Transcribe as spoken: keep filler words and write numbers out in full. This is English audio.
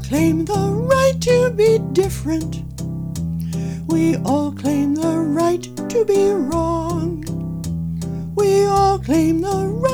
claim the right to be different. We all claim the right to be wrong. We all claim the right